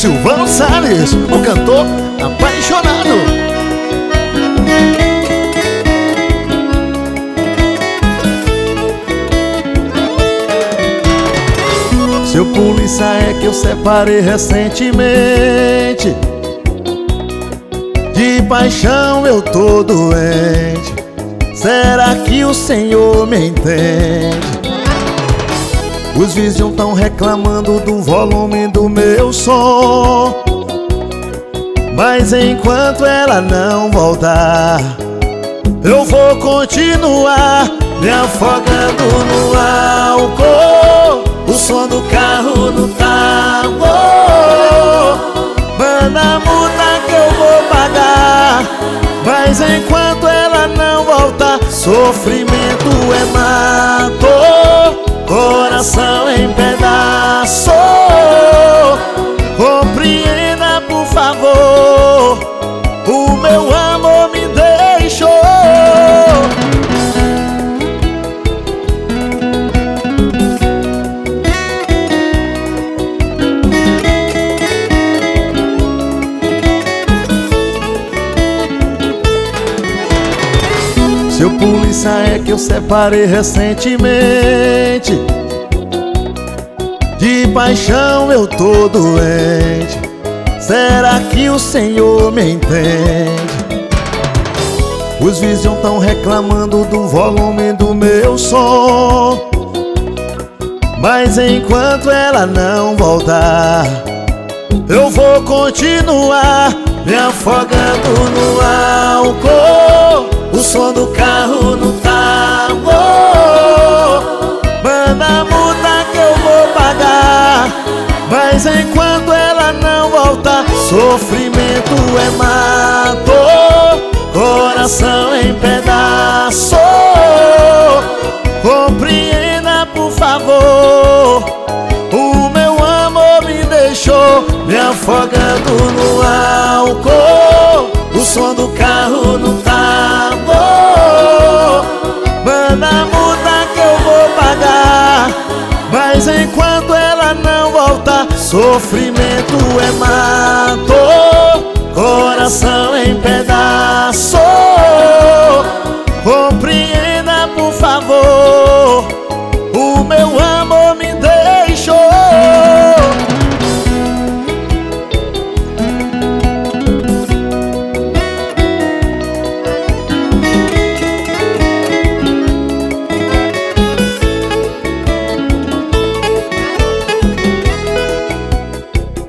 Silvano Salles, o cantor apaixonado. Seu polícia, é que eu separei recentemente. De paixão eu tô doente. Será que o Senhor me entende? Os vizinhos tão reclamando do volume do meu som, mas enquanto ela não voltar, eu vou continuar me afogando no álcool. O som do carro no talo. Manda a multa que eu vou pagar, mas enquanto ela não voltar, sofrimento é mato, coração em pedaço. Compreenda, por favor, o meu amor me deixou. Seu polícia, é que eu separei recentemente. De paixão eu tô doente. Será que o Senhor me entende? Os vizinhos tão reclamando do volume do meu som, mas enquanto ela não voltar, eu vou continuar me afogando no álcool. O som do carro no talo. Manda a multa que eu vou pagar, mas enquanto ela não voltar, sofrimento é mato, coração em pedaço. Compreenda, por favor, o meu amor me deixou me afogando no álcool. O som do carro no talo. Manda a multa que eu vou pagar, mas enquanto ela não voltar, sofrimento é mato, coração